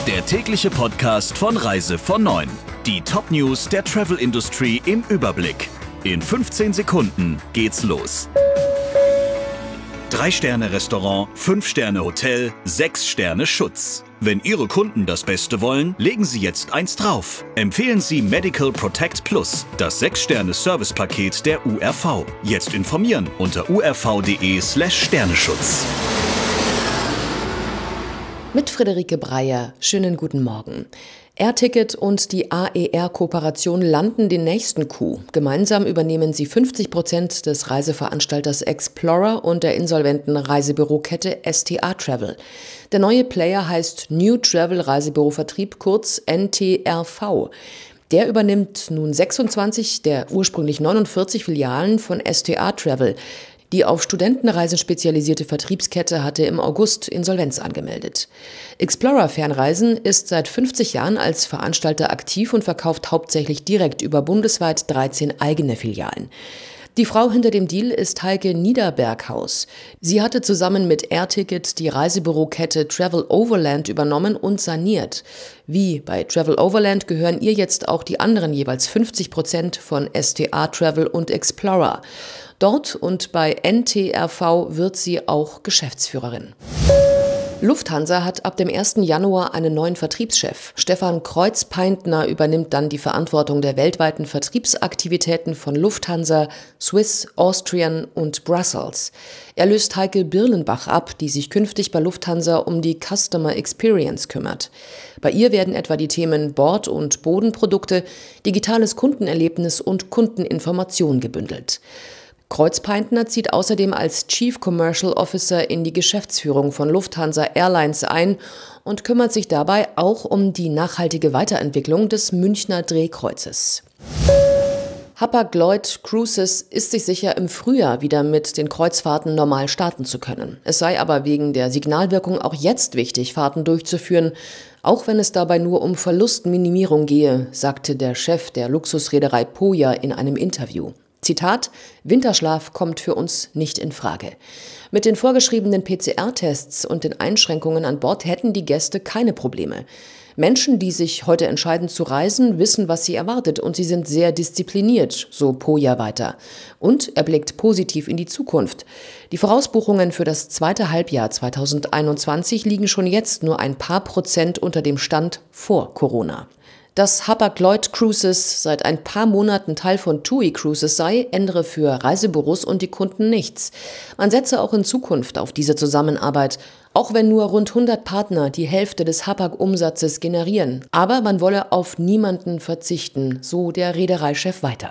Der tägliche Podcast von Reise von 9. Die Top-News der Travel-Industrie im Überblick. In 15 Sekunden geht's los. 3-Sterne-Restaurant, 5-Sterne-Hotel, 6-Sterne-Schutz. Wenn Ihre Kunden das Beste wollen, legen Sie jetzt eins drauf. Empfehlen Sie Medical Protect Plus, das 6-Sterne-Service-Paket der URV. Jetzt informieren unter urv.de/Sterneschutz. Mit Friederike Breyer. Schönen guten Morgen. Airticket und die AER-Kooperation landen den nächsten Coup. Gemeinsam übernehmen sie 50% des Reiseveranstalters Explorer und der insolventen Reisebürokette STA Travel. Der neue Player heißt New Travel Reisebürovertrieb, kurz NTRV. Der übernimmt nun 26 der ursprünglich 49 Filialen von STA Travel. Die auf Studentenreisen spezialisierte Vertriebskette hatte im August Insolvenz angemeldet. Explorer Fernreisen ist seit 50 Jahren als Veranstalter aktiv und verkauft hauptsächlich direkt über bundesweit 13 eigene Filialen. Die Frau hinter dem Deal ist Heike Niederberghaus. Sie hatte zusammen mit Airticket die Reisebürokette Travel Overland übernommen und saniert. Wie bei Travel Overland gehören ihr jetzt auch die anderen jeweils 50% von STA Travel und Explorer. Dort und bei NTRV wird sie auch Geschäftsführerin. Lufthansa hat ab dem 1. Januar einen neuen Vertriebschef. Stefan Kreuz-Peintner übernimmt dann die Verantwortung der weltweiten Vertriebsaktivitäten von Lufthansa, Swiss, Austrian und Brussels. Er löst Heike Birlenbach ab, die sich künftig bei Lufthansa um die Customer Experience kümmert. Bei ihr werden etwa die Themen Bord- und Bodenprodukte, digitales Kundenerlebnis und Kundeninformation gebündelt. Kreuz-Peintner zieht außerdem als Chief Commercial Officer in die Geschäftsführung von Lufthansa Airlines ein und kümmert sich dabei auch um die nachhaltige Weiterentwicklung des Münchner Drehkreuzes. Hapag-Lloyd Cruises ist sich sicher, im Frühjahr wieder mit den Kreuzfahrten normal starten zu können. Es sei aber wegen der Signalwirkung auch jetzt wichtig, Fahrten durchzuführen, auch wenn es dabei nur um Verlustminimierung gehe, sagte der Chef der Luxusreederei Poja in einem Interview. Zitat: Winterschlaf kommt für uns nicht in Frage. Mit den vorgeschriebenen PCR-Tests und den Einschränkungen an Bord hätten die Gäste keine Probleme. Menschen, die sich heute entscheiden zu reisen, wissen, was sie erwartet und sie sind sehr diszipliniert, so Poja weiter. Und er blickt positiv in die Zukunft. Die Vorausbuchungen für das zweite Halbjahr 2021 liegen schon jetzt nur ein paar Prozent unter dem Stand vor Corona. Dass Hapag-Lloyd Cruises seit ein paar Monaten Teil von TUI Cruises sei, ändere für Reisebüros und die Kunden nichts. Man setze auch in Zukunft auf diese Zusammenarbeit, auch wenn nur rund 100 Partner die Hälfte des Hapag-Umsatzes generieren. Aber man wolle auf niemanden verzichten, so der Reedereichef weiter.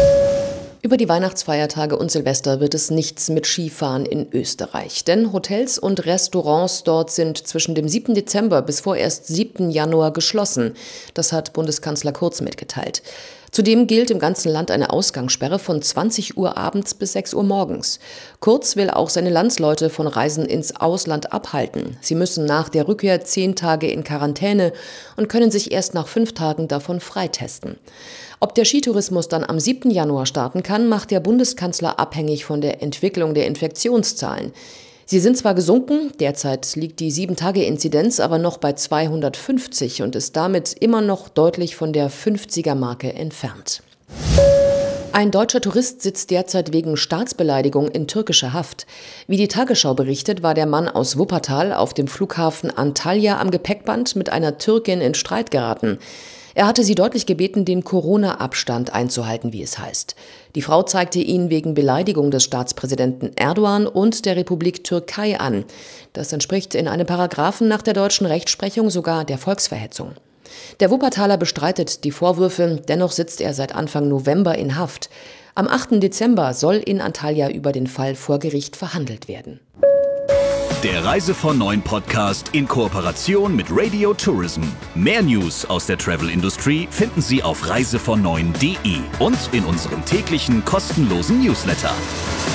Über die Weihnachtsfeiertage und Silvester wird es nichts mit Skifahren in Österreich. Denn Hotels und Restaurants dort sind zwischen dem 7. Dezember bis vorerst 7. Januar geschlossen. Das hat Bundeskanzler Kurz mitgeteilt. Zudem gilt im ganzen Land eine Ausgangssperre von 20 Uhr abends bis 6 Uhr morgens. Kurz will auch seine Landsleute von Reisen ins Ausland abhalten. Sie müssen nach der Rückkehr 10 Tage in Quarantäne und können sich erst nach 5 Tagen davon freitesten. Ob der Skitourismus dann am 7. Januar starten kann, macht der Bundeskanzler abhängig von der Entwicklung der Infektionszahlen. Sie sind zwar gesunken, derzeit liegt die 7-Tage-Inzidenz aber noch bei 250 und ist damit immer noch deutlich von der 50er-Marke entfernt. Ein deutscher Tourist sitzt derzeit wegen Staatsbeleidigung in türkischer Haft. Wie die Tagesschau berichtet, war der Mann aus Wuppertal auf dem Flughafen Antalya am Gepäckband mit einer Türkin in Streit geraten. Er hatte sie deutlich gebeten, den Corona-Abstand einzuhalten, wie es heißt. Die Frau zeigte ihn wegen Beleidigung des Staatspräsidenten Erdogan und der Republik Türkei an. Das entspricht in einem Paragraphen nach der deutschen Rechtsprechung sogar der Volksverhetzung. Der Wuppertaler bestreitet die Vorwürfe, dennoch sitzt er seit Anfang November in Haft. Am 8. Dezember soll in Antalya über den Fall vor Gericht verhandelt werden. Der Reise von 9 Podcast in Kooperation mit Radio Tourism. Mehr News aus der Travel-Industrie finden Sie auf reisevon9.de und in unserem täglichen kostenlosen Newsletter.